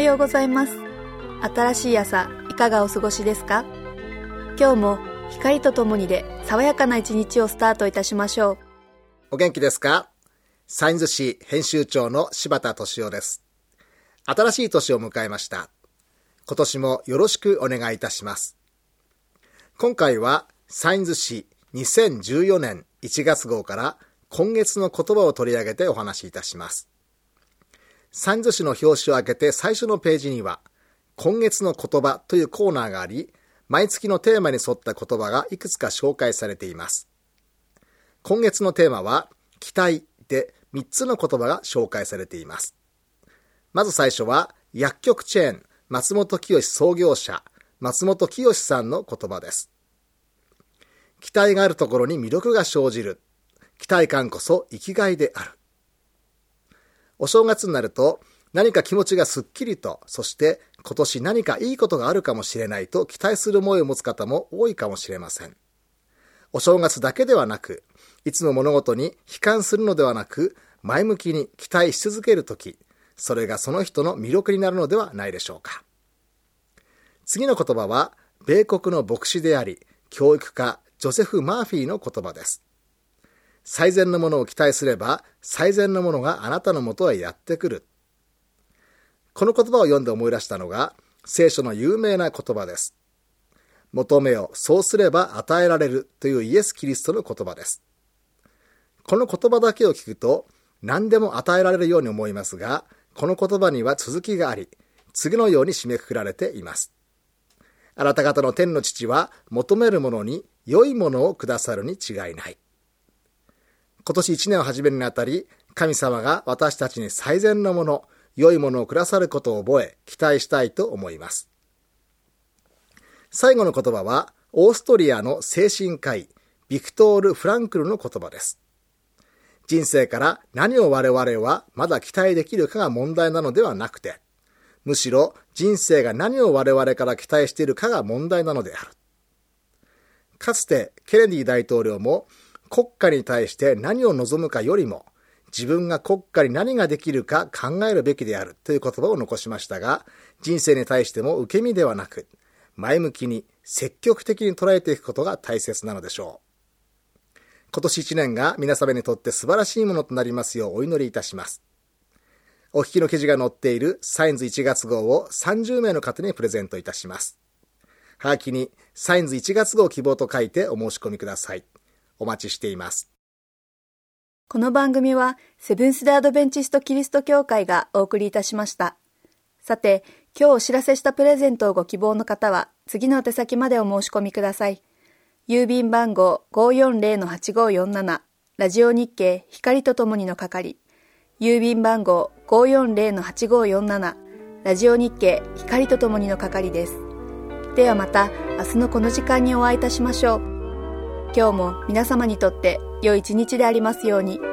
ようございます。新しい朝、いかがお過ごしですか？今日も光とともにで爽やかな一日をスタートいたしましょう。 お元気ですか？サインズ誌編集長の柴田俊夫です。新しい年を迎えました。今年もよろしくお願いいたします。今回はサインズ誌2014年1月号から今月の言葉を取り上げてお話しいたします。サインズ誌の表紙を開けて最初のページには今月の言葉というコーナーがあり、毎月のテーマに沿った言葉がいくつか紹介されています。今月のテーマは期待で3つの言葉が紹介されています。まず最初は薬局チェーン松本清創業者松本清さんの言葉です。期待があるところに魅力が生じる。期待感こそ生きがいである。お正月になると何か気持ちがすっきりと、そして今年何かいいことがあるかもしれないと期待する思いを持つ方も多いかもしれません。お正月だけではなく、いつも物事に悲観するのではなく、前向きに期待し続けるとき、それがその人の魅力になるのではないでしょうか。次の言葉は、米国の牧師であり、教育家、ジョセフ・マーフィーの言葉です。最善のものを期待すれば、最善のものがあなたのもとへやってくる。この言葉を読んで思い出したのが、聖書の有名な言葉です。求めよ、そうすれば与えられるというイエス・キリストの言葉です。この言葉だけを聞くと、何でも与えられるように思いますが、この言葉には続きがあり、次のように締めくくられています。あなた方の天の父は求めるものに良いものをくださるに違いない。今年1年を始めるにあたり、神様が私たちに最善のもの、良いものをくださることを覚え、期待したいと思います。最後の言葉は、オーストリアの精神科医、ビクトール・フランクルの言葉です。人生から何を我々はまだ期待できるかが問題なのではなくて、むしろ人生が何を我々から期待しているかが問題なのである。かつてケネディ大統領も、国家に対して何を望むかよりも、自分が国家に何ができるか考えるべきであるという言葉を残しましたが、人生に対しても受け身ではなく、前向きに積極的に捉えていくことが大切なのでしょう。今年1年が皆様にとって素晴らしいものとなりますようお祈りいたします。お聞きの記事が載っているサインズ1月号を30名の方にプレゼントいたします。はがきにサインズ1月号希望と書いてお申し込みください。お待ちしています。 この番組はセブンス・デ・アドベンチスト・キリスト教会がお送りいたしました。さて、今日お知らせしたプレゼントをご希望の方は次の宛先までお申し込みください。郵便番号 540-8547 ラジオ日経光とともにの係。郵便番号 540-8547 ラジオ日経光とともにの係です。ではまた明日のこの時間にお会いいたしましょう。今日も皆様にとって良い一日でありますように。